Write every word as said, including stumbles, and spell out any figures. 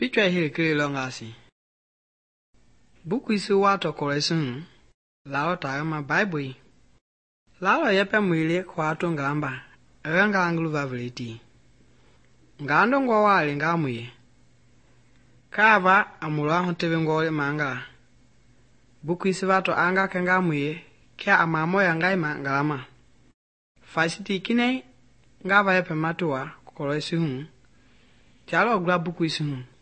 Pichwa hili kiri longasi. Buku isi wato kolesun. Lalo tagama Bible. Lalo yepe mwili kwa atu ngamba. Eranga anglu vavriti. Ngando ngwa wali ngamuye. Kaba amula hontewe ngole manga. Buku isi wato anga kengamuye. Kia amamo ya ngaima ngalama. Fasiti kine ngaba yepe matua kolesun. Tialo gula buku isi hun.